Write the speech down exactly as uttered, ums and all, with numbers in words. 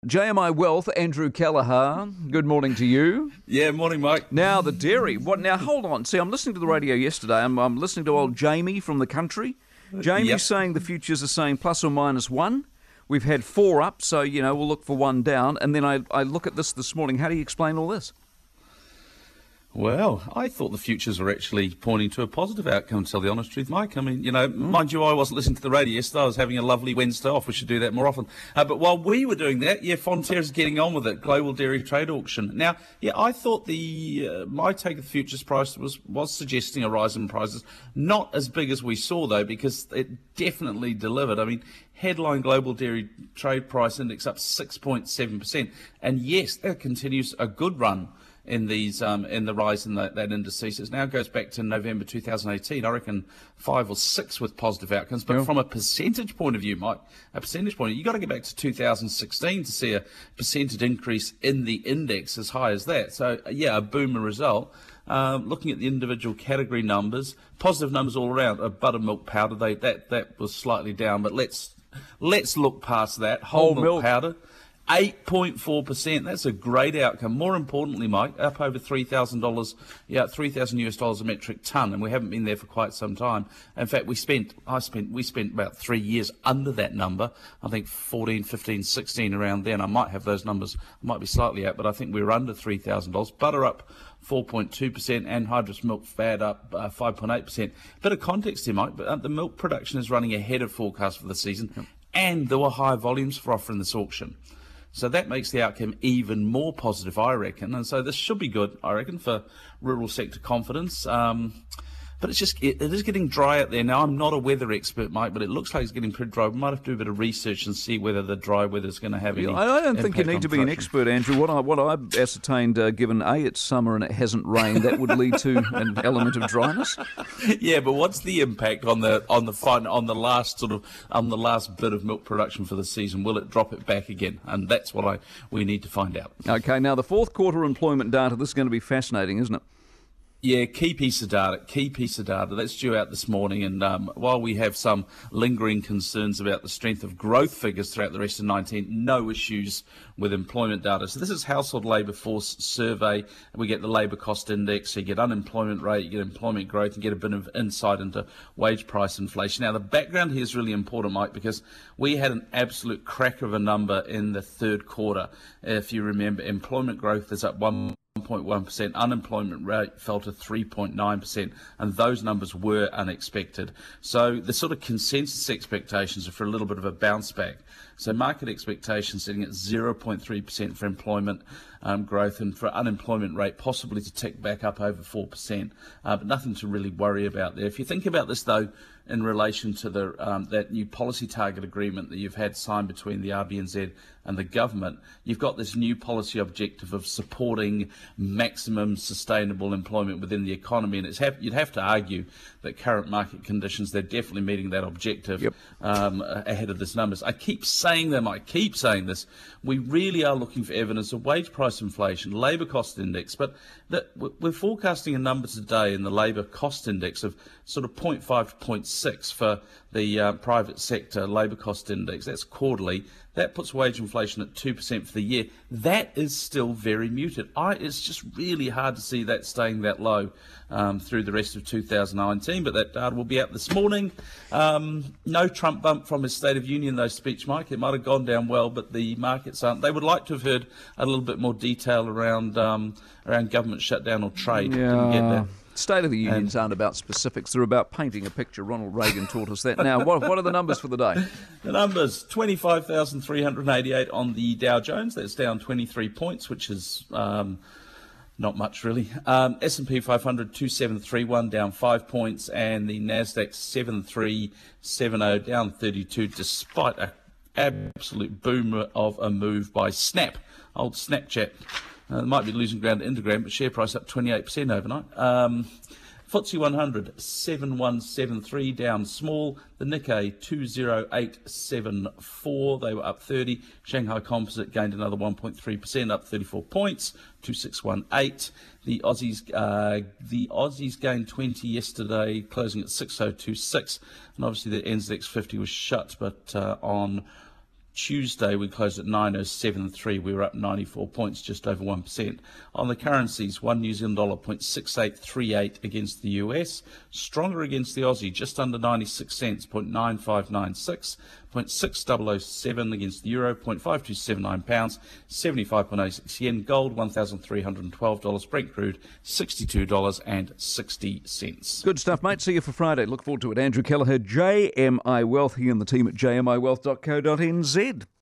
J M I Wealth, Andrew Callagher, good morning to you. Yeah, morning, Mike. Now, the dairy. What? Now, hold on. See, I'm listening to the radio yesterday. I'm, I'm listening to old Jamie from the country. Jamie's Yep. saying the futures are saying plus or minus one. We've had four up, so, you know, we'll look for one down. And then I, I look at this this morning. How do you explain all this? Well, I thought the futures were actually pointing to a positive outcome, to tell the honest truth, Mike. I mean, you know, mm. mind you, I wasn't listening to the radio yesterday. I was having a lovely Wednesday off. We should do that more often. Uh, but while we were doing that, yeah, Fonterra's getting on with it, Global Dairy Trade Auction. Now, yeah, I thought the uh, my take of the futures price was, was suggesting a rise in prices. Not as big as we saw, though, because it definitely delivered. I mean, headline Global Dairy Trade Price Index up six point seven percent. And yes, that continues a good run in these um, in the rise in that, that indices. It now goes back to November two thousand eighteen. I reckon five or six with positive outcomes. But yeah. From a percentage point of view, Mike, a percentage point, you've got to get back to two thousand sixteen to see a percentage increase in the index as high as that. So, yeah, a boomer result. Um, looking at the individual category numbers, positive numbers all around. A buttermilk powder, they that that was slightly down. But let's let's look past that. Whole, Whole milk, milk powder. eight point four percent. That's a great outcome. More importantly, Mike, up over three thousand dollars, yeah, three thousand US dollars a metric ton, and we haven't been there for quite some time. In fact, we spent, I spent, we spent about three years under that number. I think fourteen, fifteen, sixteen around then. I might have those numbers, I might be slightly out, but I think we were under three thousand dollars. Butter up four point two percent, and hydrous milk fat up uh, five point eight percent. Bit of context here, Mike, but uh, the milk production is running ahead of forecast for the season, yep. And there were high volumes for offer in this auction. So that makes the outcome even more positive, I reckon. And so this should be good, I reckon, for rural sector confidence. Um, but it's just, it, it is getting dry out there. Now, I'm not a weather expert, Mike, but it looks like it's getting pretty dry. We might have to do a bit of research and see whether the dry weather is going to have any yeah, I don't think you need to be an expert, Andrew. What, I, what I've ascertained, uh, given A, it's summer and it hasn't rained, that would lead to an element of dryness. Yeah, but what's the impact on the on the fun, on the last sort of on the last bit of milk production for the season? Will it drop it back again? And that's what I we need to find out. Okay, now the fourth quarter employment data. This is going to be fascinating, isn't it? Yeah, key piece of data, key piece of data. That's due out this morning, and um, while we have some lingering concerns about the strength of growth figures throughout the rest of nineteen, no issues with employment data. So this is Household Labour Force Survey. We get the labour cost index, so you get unemployment rate, you get employment growth, you get a bit of insight into wage price inflation. Now, the background here is really important, Mike, because we had an absolute cracker of a number in the third quarter. If you remember, employment growth is up one point one percent, unemployment rate fell to three point nine percent, and those numbers were unexpected. So the sort of consensus expectations are for a little bit of a bounce back. So market expectations sitting at zero point three percent for employment um, growth, and for unemployment rate possibly to tick back up over four percent, uh, but nothing to really worry about there. If you think about this, though, in relation to the um, that new policy target agreement that you've had signed between the R B N Z and the government, you've got this new policy objective of supporting maximum sustainable employment within the economy, and it's have, you'd have to argue that current market conditions, they're definitely meeting that objective. Yep. um, ahead of this numbers. I keep saying them, I keep saying this, we really are looking for evidence of wage price inflation, labour cost index, but that we're forecasting a number today in the labour cost index of sort of zero point five to zero point six for the uh, private sector labour cost index. That's quarterly. That puts wage inflation at two percent for the year. That is still very muted. I, it's just really hard to see that staying that low um, through the rest of two thousand nineteen, but that data will be out this morning. Um, no Trump bump from his State of Union, though, speech, Mike. It might have gone down well, but the markets aren't. They would like to have heard a little bit more detail around um, around government shutdown or trade. Yeah. Didn't get that. State of the Unions aren't about specifics. They're about painting a picture. Ronald Reagan taught us that. Now, what, what are the numbers for the day? The numbers, twenty-five thousand three hundred eighty-eight on the Dow Jones. That's down twenty-three points, which is um, not much, really. Um, S and P five hundred, two seven three one, down five points. And the NASDAQ seven three seven zero, down thirty-two, despite an absolute boom of a move by Snap, old Snapchat. Uh, they might be losing ground to Instagram, but share price up twenty-eight percent overnight. Um, F T S E one hundred, seven one seven three, down small. The Nikkei, two zero eight seven four, they were up thirty. Shanghai Composite gained another one point three percent, up thirty-four points, two six one eight. The Aussies, uh, the Aussies gained twenty yesterday, closing at six oh two six. And obviously the N Z X fifty was shut, but uh, on Tuesday, we closed at nine oh seven three. We were up ninety-four points, just over one percent. On the currencies, one New Zealand dollar zero point six eight three eight against the U S. Stronger against the Aussie, just under ninety-six cents, zero point nine five nine six. zero point six zero zero seven against the euro, zero point five two seven nine pounds, seventy-five point oh six yen. Gold, one thousand three hundred twelve dollars. Brent crude, sixty-two dollars and sixty cents. Good stuff, mate. See you for Friday. Look forward to it. Andrew Kelleher, J M I Wealth, he and the team at j m i wealth dot co dot n z.